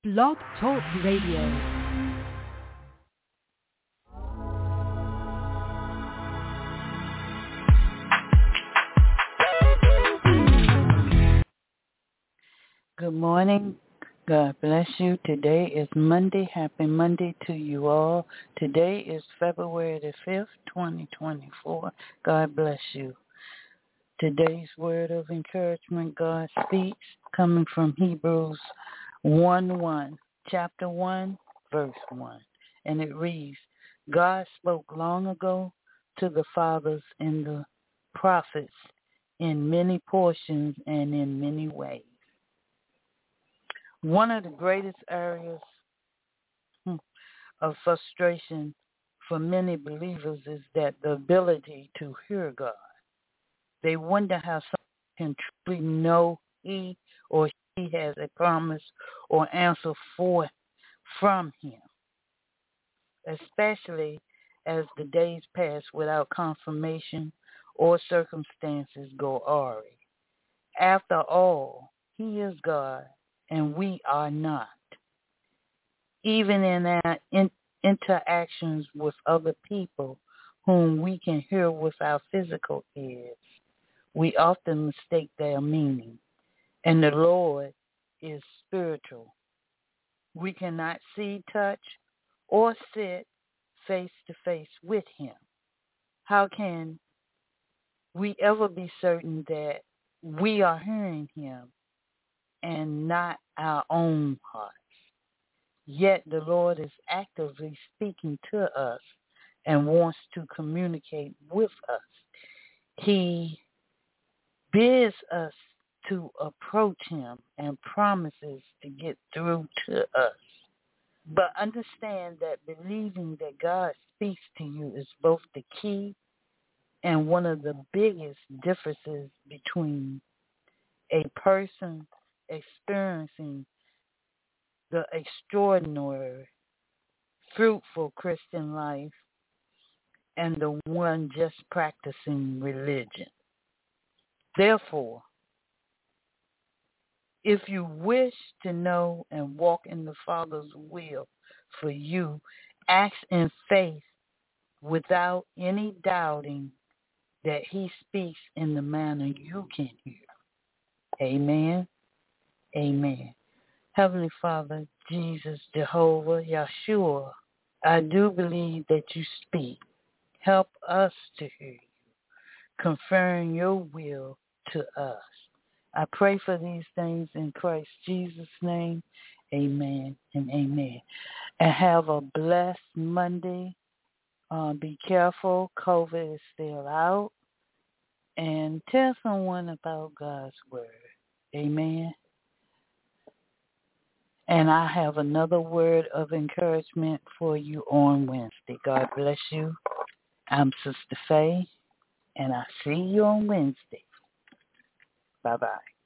Blog Talk Radio. Good morning. God bless you. Today is Monday. Happy Monday to you all. Today is February the 5th, 2024. God bless you. Today's word of encouragement, God speaks, coming from Hebrews 1:1, chapter 1, verse 1. And it reads, God spoke long ago to the fathers and the prophets in many portions and in many ways. One of the greatest areas of frustration for many believers is that the ability to hear God. They wonder how someone can truly know he or she has a promise or answer from him, especially as the days pass without confirmation or circumstances go awry. After all, he is God and we are not. Even in our interactions with other people whom we can hear with our physical ears, we often mistake their meaning. And the Lord is spiritual. We cannot see, touch, or sit face to face with him. How can we ever be certain that we are hearing him and not our own hearts? Yet the Lord is actively speaking to us and wants to communicate with us. He bids us to approach him and promises to get through to us. But understand that believing that God speaks to you is both the key and one of the biggest differences between a person experiencing the extraordinary, fruitful Christian life and the one just practicing religion. Therefore, if you wish to know and walk in the Father's will for you, act in faith without any doubting that he speaks in the manner you can hear. Amen. Amen. Heavenly Father, Jesus, Jehovah, Yeshua, I do believe that you speak. Help us to hear you, conferring your will to us. I pray for these things in Christ Jesus' name. Amen and amen. And have a blessed Monday. Be careful. COVID is still out. And tell someone about God's word. Amen. And I have another word of encouragement for you on Wednesday. God bless you. I'm Sister Faye, and I see you on Wednesday. Bye-bye.